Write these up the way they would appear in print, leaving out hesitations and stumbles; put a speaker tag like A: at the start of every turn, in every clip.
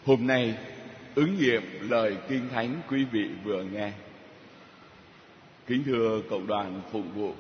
A: Hôm nay ứng nghiệm lời Kinh Thánh quý vị vừa nghe. Kính thưa cộng đoàn phụng vụ,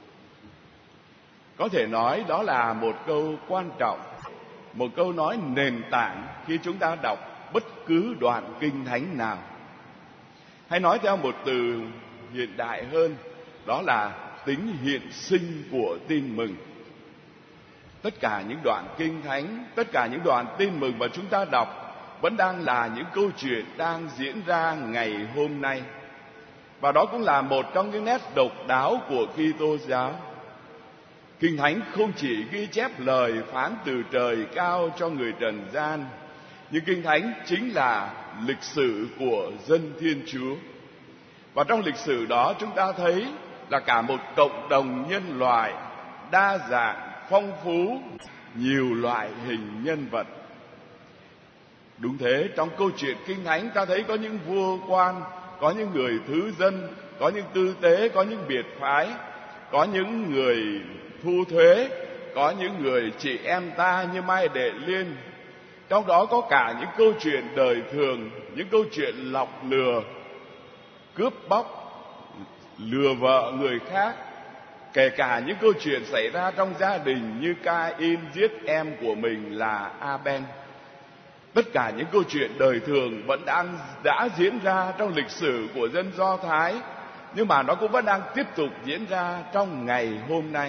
A: có thể nói đó là một câu quan trọng, một câu nói nền tảng khi chúng ta đọc bất cứ đoạn Kinh Thánh nào. Hay nói theo một từ hiện đại hơn, đó là tính hiện sinh của tin mừng. Tất cả những đoạn Kinh Thánh, tất cả những đoạn tin mừng mà chúng ta đọc vẫn đang là những câu chuyện đang diễn ra ngày hôm nay. Và đó cũng là một trong những nét độc đáo của Kitô giáo. Kinh Thánh không chỉ ghi chép lời phán từ trời cao cho người trần gian, nhưng Kinh Thánh chính là lịch sử của dân Thiên Chúa. Và trong lịch sử đó chúng ta thấy là cả một cộng đồng nhân loại đa dạng, phong phú, nhiều loại hình nhân vật. Đúng thế, trong câu chuyện Kinh Thánh ta thấy có những vua quan, có những người thứ dân, có những tư tế, có những biệt phái, có những người thu thuế, có những người chị em ta như Mai Đệ Liên. Trong đó có cả những câu chuyện đời thường, những câu chuyện lọc lừa, cướp bóc, lừa vợ người khác, kể cả những câu chuyện xảy ra trong gia đình như Ca-in giết em của mình là A-ben. Tất cả những câu chuyện đời thường vẫn đã diễn ra trong lịch sử của dân Do Thái, nhưng mà nó cũng vẫn đang tiếp tục diễn ra trong ngày hôm nay.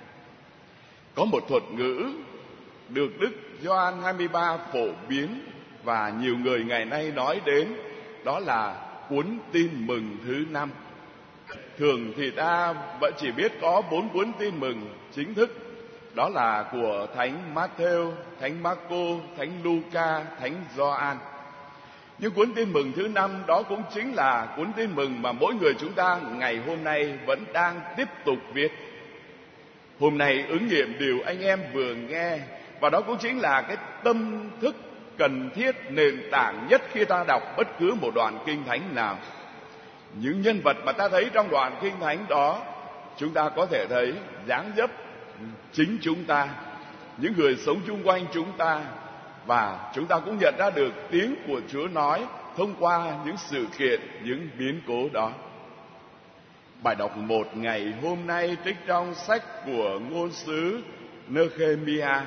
A: Có một thuật ngữ được Đức Gioan 23 phổ biến và nhiều người ngày nay nói đến, đó là cuốn tin mừng thứ 5. Thường thì ta vẫn chỉ biết có 4 cuốn tin mừng chính thức, đó là của Thánh Matthew, Thánh Marco, Thánh Luca, Thánh Gioan. Nhưng cuốn tin mừng thứ 5 đó cũng chính là cuốn tin mừng mà mỗi người chúng ta ngày hôm nay vẫn đang tiếp tục viết. Hôm nay ứng nghiệm điều anh em vừa nghe, và đó cũng chính là cái tâm thức cần thiết, nền tảng nhất khi ta đọc bất cứ một đoạn Kinh Thánh nào. Những nhân vật mà ta thấy trong đoạn Kinh Thánh đó, chúng ta có thể thấy dáng dấp chính chúng ta, những người sống chung quanh chúng ta, và chúng ta cũng nhận ra được tiếng của Chúa nói thông qua những sự kiện, những biến cố đó. Bài đọc 1 ngày hôm nay trích trong sách của ngôn sứ Nehemia.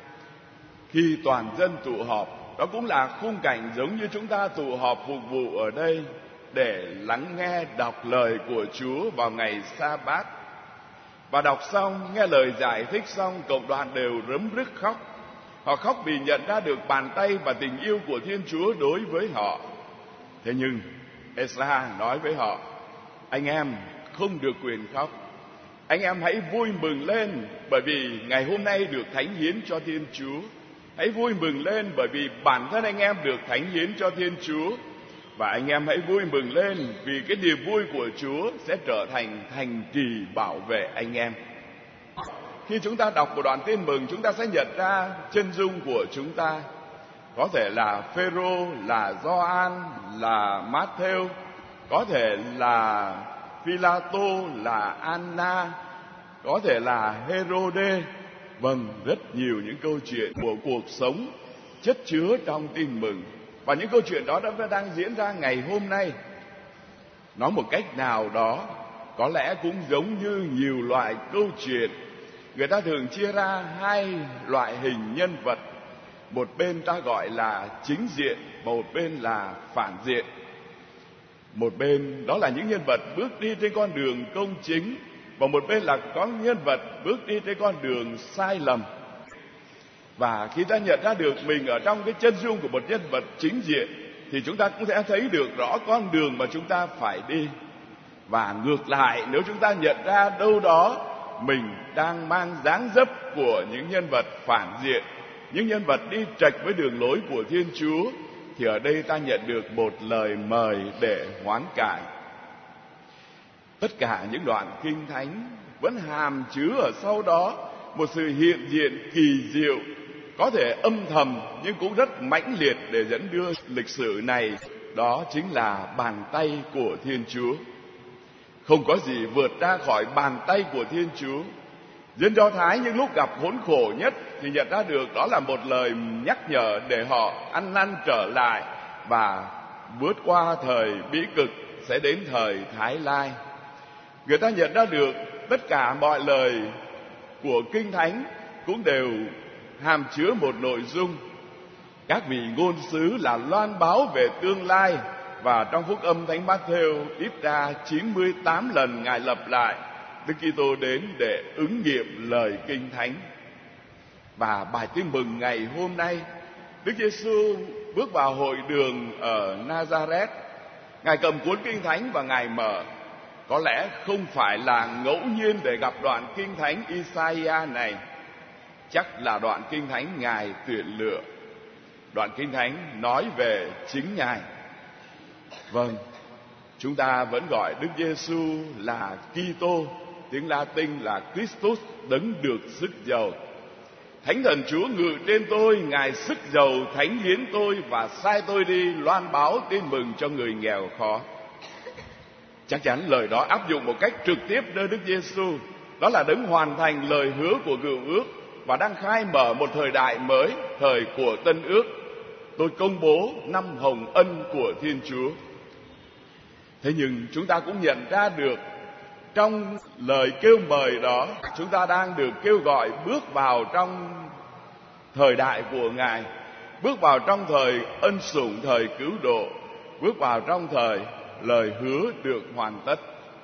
A: Khi toàn dân tụ họp, đó cũng là khung cảnh giống như chúng ta tụ họp phục vụ ở đây để lắng nghe đọc lời của Chúa vào ngày Sa-bát. Và đọc xong, nghe lời giải thích xong, cộng đoàn đều rấm rức khóc. Họ khóc vì nhận ra được bàn tay và tình yêu của Thiên Chúa đối với họ. Thế nhưng Esra nói với họ: anh em không được quyền khóc. Anh em hãy vui mừng lên bởi vì ngày hôm nay được thánh hiến cho Thiên Chúa. Hãy vui mừng lên bởi vì bản thân anh em được thánh hiến cho Thiên Chúa. Và anh em hãy vui mừng lên vì cái niềm vui của Chúa sẽ trở thành thành trì bảo vệ anh em. Khi chúng ta đọc một đoạn tin mừng, chúng ta sẽ nhận ra chân dung của chúng ta. Có thể là Phêrô, là Gioan, là Matthew, có thể là Phi-la-tô, là Anna, có thể là Hê-rô-đê. Vâng, rất nhiều những câu chuyện của cuộc sống chất chứa trong tin mừng. Và những câu chuyện đó đang diễn ra ngày hôm nay. Nói một cách nào đó, có lẽ cũng giống như nhiều loại câu chuyện. Người ta thường chia ra 2 loại hình nhân vật. Một bên ta gọi là chính diện, một bên là phản diện. Một bên đó là những nhân vật bước đi trên con đường công chính, và một bên là có nhân vật bước đi trên con đường sai lầm. Và khi ta nhận ra được mình ở trong cái chân dung của một nhân vật chính diện, thì chúng ta cũng sẽ thấy được rõ con đường mà chúng ta phải đi. Và ngược lại, nếu chúng ta nhận ra đâu đó mình đang mang dáng dấp của những nhân vật phản diện, những nhân vật đi chệch với đường lối của Thiên Chúa, thì ở đây ta nhận được một lời mời để hoán cải. Tất cả những đoạn Kinh Thánh vẫn hàm chứa ở sau đó một sự hiện diện kỳ diệu, có thể âm thầm nhưng cũng rất mãnh liệt để dẫn đưa lịch sử này. Đó chính là bàn tay của Thiên Chúa. Không có gì vượt ra khỏi bàn tay của Thiên Chúa. Dân Do Thái những lúc gặp khốn khổ nhất thì nhận ra được đó là một lời nhắc nhở để họ ăn năn trở lại và vượt qua thời bĩ cực, sẽ đến thời Thái Lai. Người ta nhận ra được tất cả mọi lời của Kinh Thánh cũng đều hàm chứa một nội dung. Các vị ngôn sứ là loan báo về tương lai, và trong Phúc âm Thánh Mát-thêu ít ra 98 lần Ngài lặp lại Đức Kitô đến để ứng nghiệm lời Kinh Thánh. Và bài tin mừng ngày hôm nay, Đức Giêsu bước vào hội đường ở Nazareth. Ngài cầm cuốn Kinh Thánh và Ngài mở. Có lẽ không phải là ngẫu nhiên để gặp đoạn Kinh Thánh Isaiah này. Chắc là đoạn Kinh Thánh Ngài tuyển lựa. Đoạn Kinh Thánh nói về chính Ngài. Vâng, chúng ta vẫn gọi Đức Giêsu là Kitô, tiếng Latin là Christus, đấng được sức giàu. Thánh Thần Chúa ngự trên tôi, Ngài sức giàu thánh hiến tôi và sai tôi đi loan báo tin mừng cho người nghèo khó. Chắc chắn lời đó áp dụng một cách trực tiếp nơi Đức Giêsu. Đó là đấng hoàn thành lời hứa của cựu ước và đang khai mở một thời đại mới, thời của tân ước. Tôi công bố năm hồng ân của Thiên Chúa. Thế nhưng chúng ta cũng nhận ra được trong lời kêu mời đó, chúng ta đang được kêu gọi bước vào trong thời đại của Ngài, bước vào trong thời ân sủng, thời cứu độ, bước vào trong thời lời hứa được hoàn tất.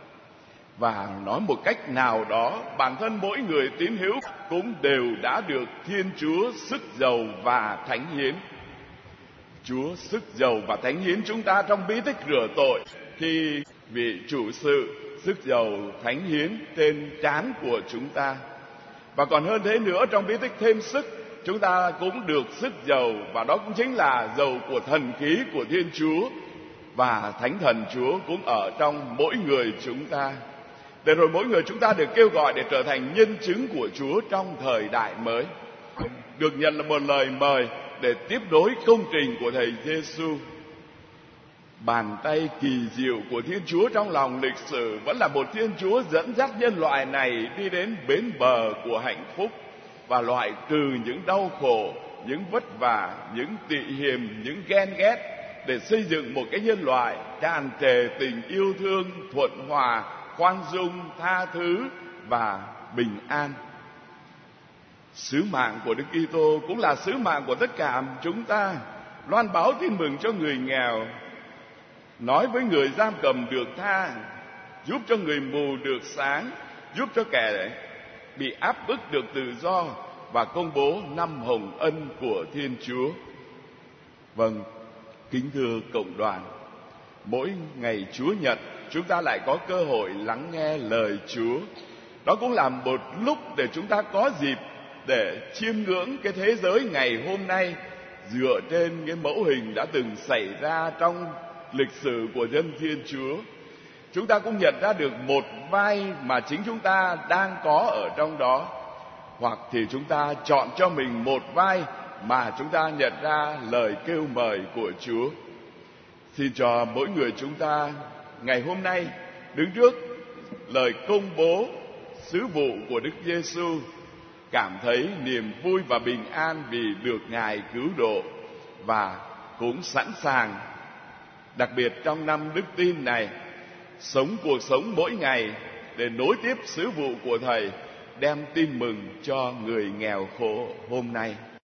A: Và nói một cách nào đó, bản thân mỗi người tín hữu cũng đều đã được Thiên Chúa sức giàu và thánh hiến. Chúa sức giàu và thánh hiến chúng ta trong bí tích rửa tội, khi vị chủ sự sức giàu thánh hiến trên trán của chúng ta. Và còn hơn thế nữa, trong bí tích thêm sức, chúng ta cũng được sức giàu, và đó cũng chính là giàu của thần khí của Thiên Chúa, và Thánh Thần Chúa cũng ở trong mỗi người chúng ta. Để rồi mỗi người chúng ta được kêu gọi để trở thành nhân chứng của Chúa trong thời đại mới, được nhận là một lời mời để tiếp nối công trình của Thầy Giêsu. Bàn tay kỳ diệu của Thiên Chúa trong lòng lịch sử vẫn là một Thiên Chúa dẫn dắt nhân loại này đi đến bến bờ của hạnh phúc và loại trừ những đau khổ, những vất vả, những tị hiềm, những ghen ghét, để xây dựng một cái nhân loại tràn trề tình yêu thương, thuận hòa, khoan dung, tha thứ và bình an. Sứ mạng của Đức Kitô cũng là sứ mạng của tất cả chúng ta, loan báo tin mừng cho người nghèo, nói với người giam cầm được tha, giúp cho người mù được sáng, giúp cho kẻ bị áp bức được tự do, và công bố năm hồng ân của Thiên Chúa. Vâng, kính thưa cộng đoàn, mỗi ngày Chúa Nhật chúng ta lại có cơ hội lắng nghe lời Chúa. Đó cũng là một lúc để chúng ta có dịp để chiêm ngưỡng cái thế giới ngày hôm nay dựa trên cái mẫu hình đã từng xảy ra trong lịch sử của dân Thiên Chúa. Chúng ta cũng nhận ra được một vai mà chính chúng ta đang có ở trong đó, hoặc thì chúng ta chọn cho mình một vai mà chúng ta nhận ra lời kêu mời của Chúa. Xin cho mỗi người chúng ta ngày hôm nay đứng trước lời công bố sứ vụ của Đức Giêsu, cảm thấy niềm vui và bình an vì được Ngài cứu độ, và cũng sẵn sàng, đặc biệt trong năm đức tin này, sống cuộc sống mỗi ngày để nối tiếp sứ vụ của Thầy, đem tin mừng cho người nghèo khổ hôm nay.